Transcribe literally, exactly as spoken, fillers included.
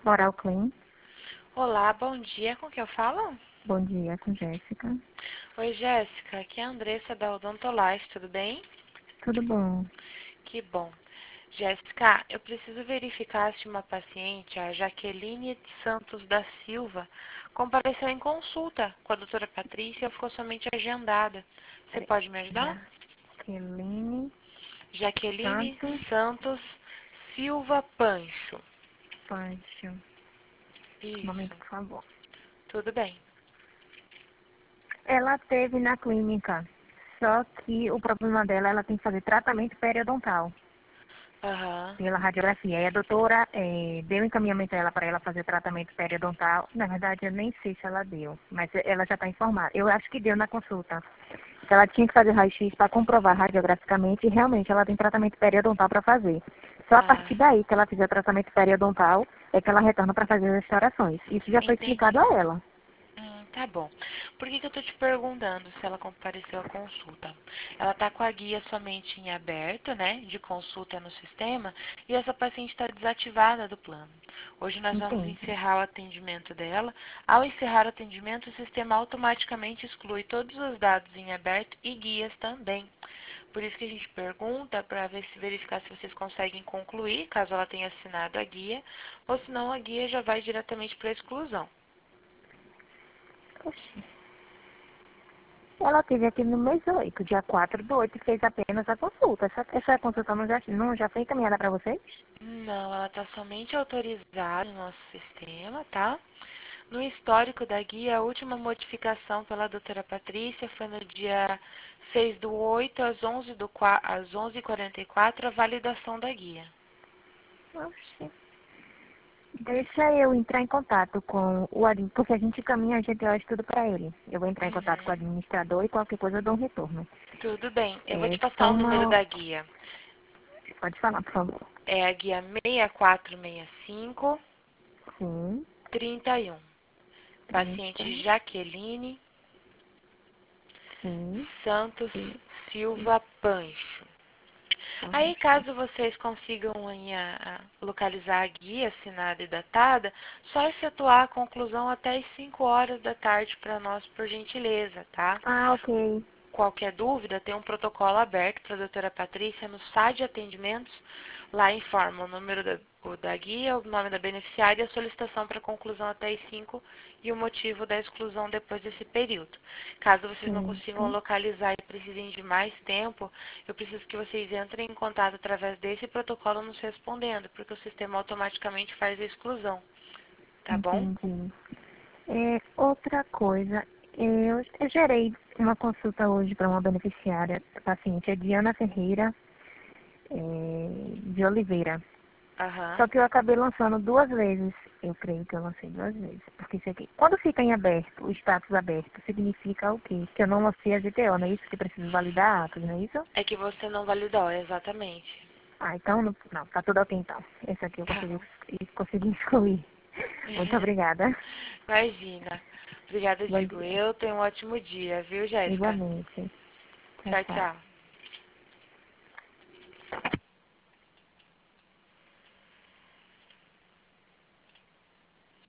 Oral Clean. Olá, bom dia. Com quem eu falo? Bom dia, com Jéssica. Oi, Jéssica. Aqui é a Andressa da Odontolife, tudo bem? Tudo bom? Que bom. Jéssica, eu preciso verificar se uma paciente, a Jaqueline Santos da Silva, compareceu em consulta com a doutora Patrícia ou ficou somente agendada. Você Peraí. pode me ajudar? Jaqueline Jaqueline Santos Santos Silva Pancho. Pancho. Um Isso, momento, por favor. tudo bem. Ela teve na clínica, só que o problema dela, ela tem que fazer tratamento periodontal Aham. pela radiografia. E a doutora eh, deu encaminhamento a ela para ela fazer tratamento periodontal. Na verdade, eu nem sei se ela deu, mas ela já está informada. Eu acho que deu na consulta. Ela tinha que fazer raio-x para comprovar radiograficamente e realmente ela tem tratamento periodontal para fazer. Só a Ah, partir daí que ela fizer tratamento periodontal é que ela retorna para fazer as restaurações. Isso já foi explicado entendi. a ela. Hum, tá bom. Por que que eu tô te perguntando se ela compareceu à consulta? Ela tá com a guia somente em aberto, né, de consulta no sistema, e essa paciente está desativada do plano. Hoje nós vamos Entende? encerrar o atendimento dela. Ao encerrar o atendimento, o sistema automaticamente exclui todos os dados em aberto e guias também. Por isso que a gente pergunta para ver se verificar se vocês conseguem concluir, caso ela tenha assinado a guia, ou senão a guia já vai diretamente para a exclusão. Oxi. Ela teve aqui no mês oito, dia quatro do oito, e fez apenas a consulta. Essa, essa consulta não já, não já foi encaminhada para vocês? Não, ela está somente autorizada no nosso sistema, tá? No histórico da guia, a última modificação pela doutora Patrícia foi no dia seis do oito às onze do, às onze e quarenta e quatro, a validação da guia. Oxi. Deixa eu entrar em contato com o admin, porque a gente caminha a G T O tudo para ele. Eu vou entrar em contato com o Uhum. administrador e qualquer coisa eu dou um retorno. Tudo bem, eu vou É te passar só o número uma... da guia. Pode falar, por favor. É a guia seis quatro seis cinco, Sim, trinta e um. trinta, Paciente Jaqueline sim, Santos sim, sim. Silva Pancho. Aí, Pancho. caso vocês consigam aí, a- a localizar a guia assinada e datada, só efetuar a conclusão até as cinco horas da tarde para nós, por gentileza, tá? Ah, ok. Qualquer dúvida, tem um protocolo aberto para a doutora Patrícia no site de atendimentos. Lá informa o número da, o da guia, o nome da beneficiária e a solicitação para conclusão até as cinco e o motivo da exclusão depois desse período. Caso vocês não consigam Certo. localizar e precisem de mais tempo, eu preciso que vocês entrem em contato através desse protocolo nos respondendo, porque o sistema automaticamente faz a exclusão, tá bom? Entendi. É, outra coisa, eu, eu gerei uma consulta hoje para uma beneficiária, a paciente é Diana Ferreira é, de Oliveira. Aham. Só que eu acabei lançando duas vezes. Eu creio que eu lancei duas vezes. Porque isso aqui, quando fica em aberto, o status aberto, significa o quê? Que eu não lancei a G T O, não é isso? Que eu preciso validar atos, não é isso? É que você não validou, exatamente. Ah, então, não, não tá tudo ok então. Esse aqui eu Tá consegui, bom. consegui excluir. Muito obrigada. Imagina. Obrigada, Bom digo dia. eu. Tenha um ótimo dia, viu, Jéssica? Igualmente. Tchau, Tchau, tchau. tchau.